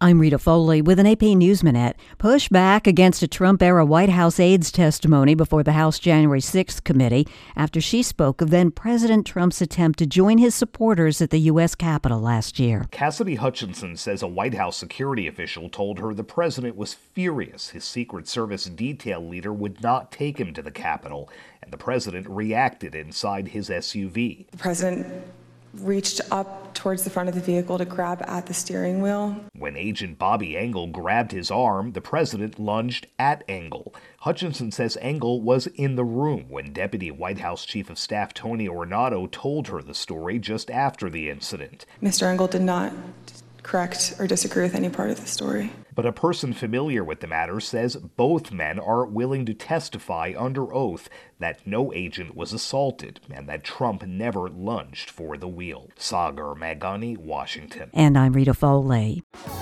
I'm Rita Foley with an AP News Minute. Pushback against a Trump-era White House aides testimony before the House January 6th committee after she spoke of then-President Trump's attempt to join his supporters at the U.S. Capitol last year. Cassidy Hutchinson says a White House security official told her the president was furious his Secret Service detail leader would not take him to the Capitol, and the president reacted inside his SUV. The president reached up towards the front of the vehicle to grab at the steering wheel. When Agent Bobby Engel grabbed his arm, the president lunged at Engel. Hutchinson says Engel was in the room when Deputy White House Chief of Staff Tony Ornato told her the story just after the incident. Mr. Engel did not correct or disagree with any part of the story. But a person familiar with the matter says both men are willing to testify under oath that no agent was assaulted and that Trump never lunged for the wheel. Sagar Meghani, Washington. And I'm Rita Foley.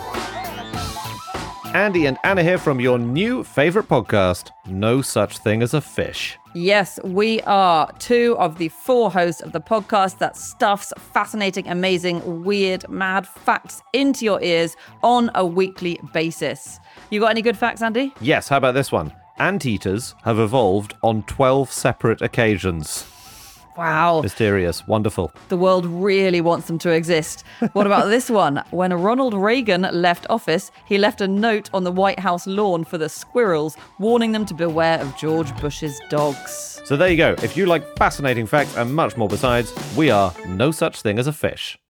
Andy and Anna here from your new favorite podcast, No Such Thing as a Fish. Yes, we are two of the four hosts of the podcast that stuffs fascinating, amazing, weird, mad facts into your ears on a weekly basis. You got any good facts, Andy? Yes, how about this one? Anteaters have evolved on 12 separate occasions. Wow. Mysterious. Wonderful. The world really wants them to exist. What about this one? When Ronald Reagan left office, he left a note on the White House lawn for the squirrels, warning them to beware of George Bush's dogs. So there you go. If you like fascinating facts and much more besides, we are No Such Thing as a Fish.